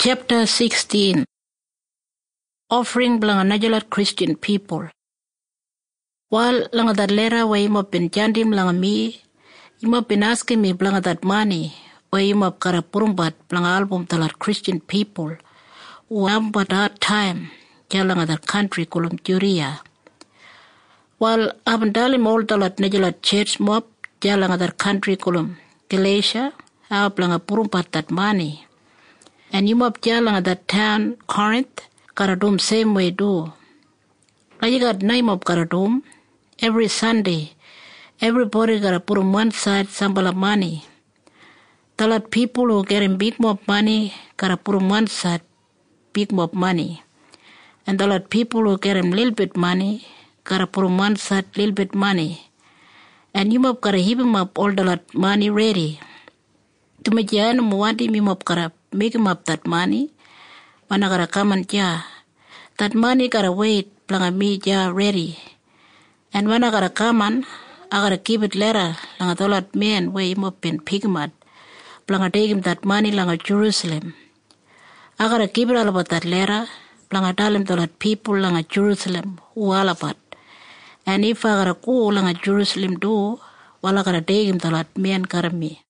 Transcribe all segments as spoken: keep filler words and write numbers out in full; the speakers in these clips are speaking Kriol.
Chapter sixteen. Offering blanga najalat Christian people. While langa that letter where you been jandim langa me, you been asking me blanga that money, where you mop kara purumbat blanga album talat Christian people, who am but hard time, jalanga that country kulum Juria. While abandalim all talat najalat church mop, jalanga that country kulum Galatia, how blanga purumbat that money. And you mop jalanga that town Corinth, karadum same way do. I got name of karadum. Every Sunday, everybody gotta put on one side sambala money. Talat people who getting big mob money gotta put on one side big mob money. And talat people who getting little bit money gotta put on one side little bit money. And you mob gotta heap him up all talat money ready. To me jano muwandi me mob gotta make him up that money. Wana gotta come and ja. That money gotta wait planga me ja ready. And when I gotta come on, I gotta keep it later, langa tolat man where him up in pigmat, planga take him that money langa Jerusalem. I gotta keep it all about that letter, planga tell him tolat people langa Jerusalem, who all about. And if I gotta go langa Jerusalem do, well I gotta take him tolat man gotta me.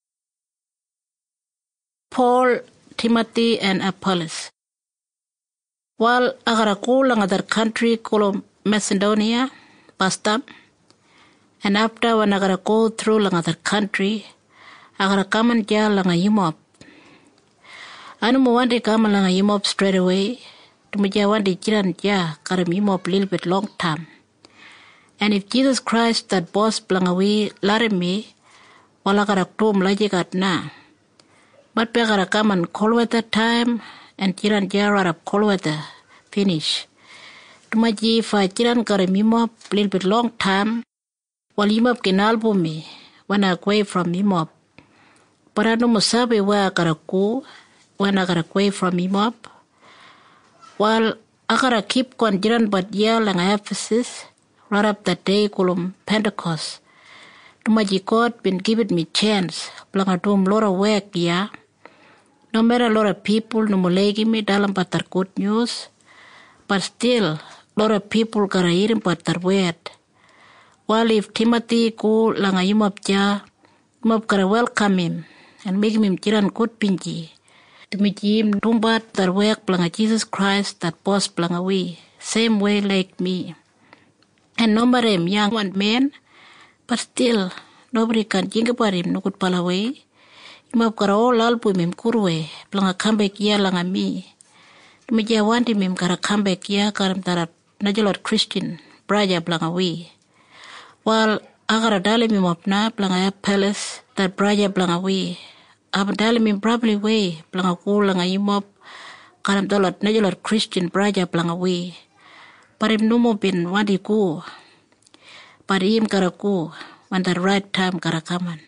Paul, Timothy, and Apollos. While I gotta go langa that country called Macedonia, Pastor, and after when I gotta go through another country, I gotta come and jail langa yimop. I don't want to come langa yimop straight away. To me, I want to jiran ja karam yimop little bit long time. And if Jesus Christ that boss blanga we lare me, well I gotta tom laji gat na. But I gotta come and call with the time and jiran ja rarap call with the finish. Tumaji fa jiran kare mimop little bit long time while yimop can album me when I away from mimop. But I no musabe where I gotta go when I gotta away from mimop. While I gotta keep on jiran but yell lang Ephesus right up that day kulum Pentecost. Tumaji God been giving me chance blanga tum lot of work yeah. No matter a lot of people no mulegi me dalam patar good news. But still, a lot of people gotta hear him but their word. While if Timothy go langa yimop ja, yimop gotta welcome him and make him jiran good pinji. To meet him tumbat their work blanga Jesus Christ that boss blanga we, same way like me. And nobody him young one man, but still nobody can think about him no good pala way. Yimop gotta all album him kurwe blanga come back here langa me. Tumeja wanti mim kara come back here karam tarat najalot Christian braja blanga we. While agara dali mim opna blanga Apollos that braja blanga we. Abdali mim probably way blanga ko langa yimop karam talat najalot Christian braja blanga we. Parim numo bin wanti ko. Parim kara ko when the right time kara kaman.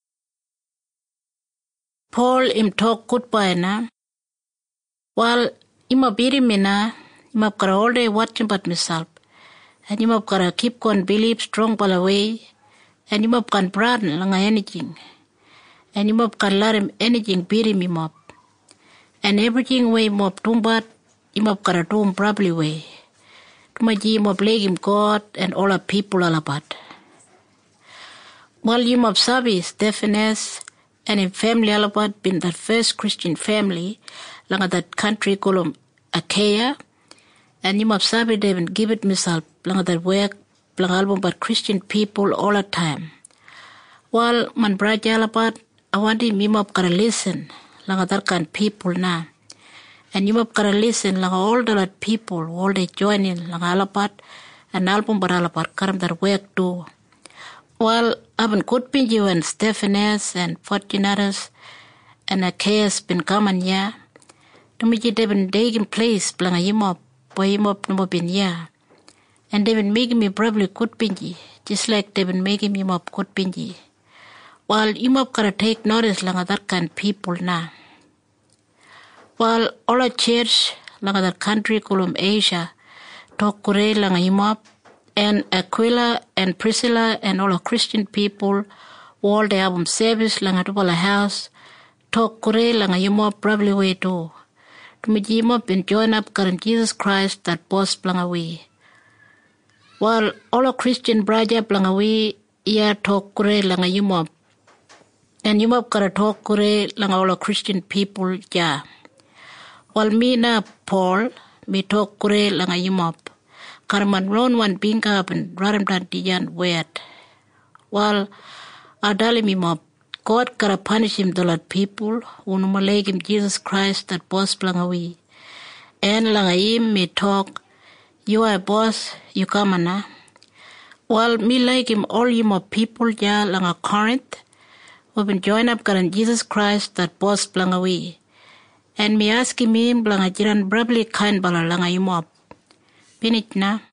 Paul im talk goodbye na. While Ima biri mina, ima kara all day watching but myself. And ima kara keep on believe strong pala way. And ima kan brand langa anything. And ima kan larim anything biri mi mop. And everything way mop tumbat, ima kara tum probably way. Tumaji ima blame God and all our people all about. While ima sabi Stephanus and in family all about been that first Christian family, langa that country called Achaia, and you must sabi they even give it myself langa that work langa album but Christian people all the time. While man braja alapat, I want him you must gotta listen langa that kind people na, and you must gotta listen langa all that people all they join in langa alapat and album but alapat karam that work too. While I've good been you and Stephanus and Fortunatus and Achaeus been coming here. Tumaji they've been taking place blanga yimop, boy yimop no been here. And they've been making me probably good pinji, just like they've been making me mop good pinji. While yimop gotta take notice langa that kind people na. While all our church langa that country called Asia, talk kure langa yimop, and Aquila and Priscilla and all our Christian people, all the album service langa tupala house, talk kure langa yimop probably way too. Tumijimo been joined up karan Jesus Christ that boss blangawi. While all a Christian braja blangawi ya talk kure langa yumop. And yumop kara talk kure langa all a Christian people ja. While me na Paul, me talk kure langa yumop. Karaman ron one binga and radam dan diyan wet. While adali me mop. God gotta punish him the lot people who numaleg him Jesus Christ that boss blangawi. And langayim me talk, you are a boss, you come na. Well, me like him all you more people ja langa Corinth, who been joined up karan Jesus Christ that boss blangawi. And me ask him him blangajiran brably kind bala langayim up. Pinit na.